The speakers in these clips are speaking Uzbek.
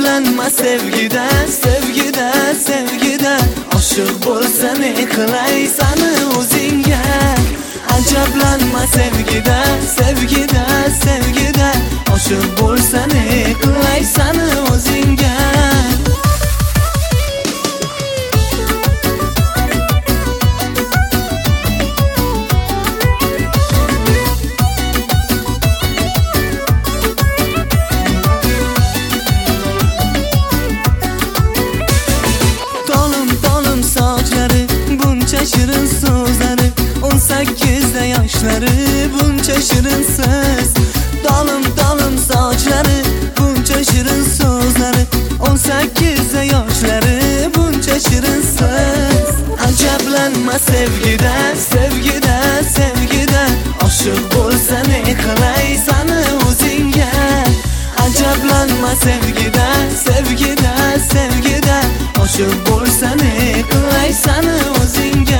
Ajablanma sevgida, sevgida, sevgida Oshiq bo'lsa ne qilay sani o'zingga Ajablanma sevgida, sevgida, sevgida Oshiq bo'lsa ne qilay sani o'zingga Shirin so'zlari 18 yoshlari buncha shirinsiz Dolim sochlari buncha shirin so'zlari 18 yoshlari buncha shirinsiz Ajablanma sevgida, sevgida, sevgida Oshiq bo'lsa ne qilay sani o'zingga Ajablanma sevgida, sevgida, sevgida Oshiq bo'lsa ne qilay sani o'zingga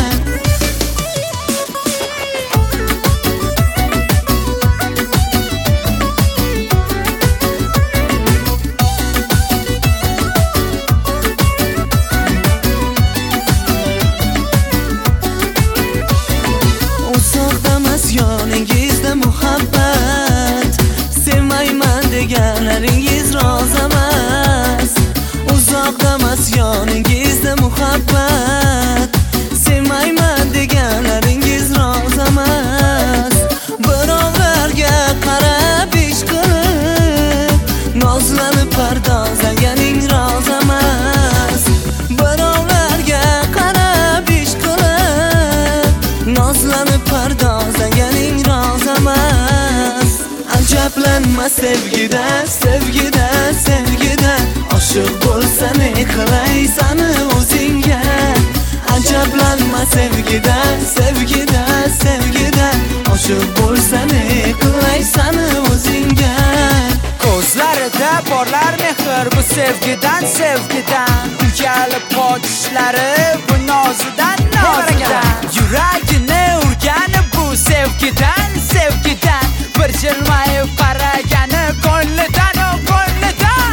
Uzoqdamas yoningizda muhabbat Sevmayman deganlaringiz roz emas Uzoqdamas yoningizda muhabbat Sevmayman deganlaringiz roz emas Birovlarga qarab ish qilib Nozlanib pardozlaganing roz emas Birovlarga qarab ish qilib Nozlanib pardozlaganing roz emas Ajablanma sevgida, sevgida, sevgida Oshiq bo'lsa ne qilay sani o'zingga Ajablanma sevgida, sevgida, sevgida Oshiq bo'lsa ne qilay sani o'zingga Ko'zlarida porlar mehr bu sevgidan, sevgidan Uyalib qochishlari bu nozidan, nozidan Yuragini urgani bu sevgidan, sevgidan Bir jilmayib qaragani ko'nglidan, ko'nglidan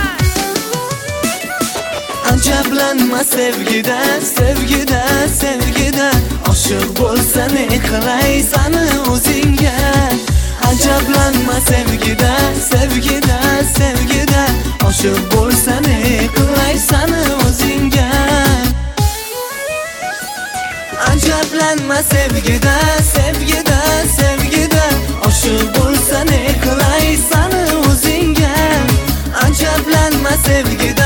Ajablanma sevgida, sevgida, sevgida Oshiq bo'lsa ne qilay sani o'zingga Ajablanma sevgida, sevgida, sevgida Oshiq bo'lsa ne qilay sani o'zingga Ajablanma sevgida, sevgida, sevgida Oshiq bo'lsa ne qilay sani o'zingga Ajablanma sevgida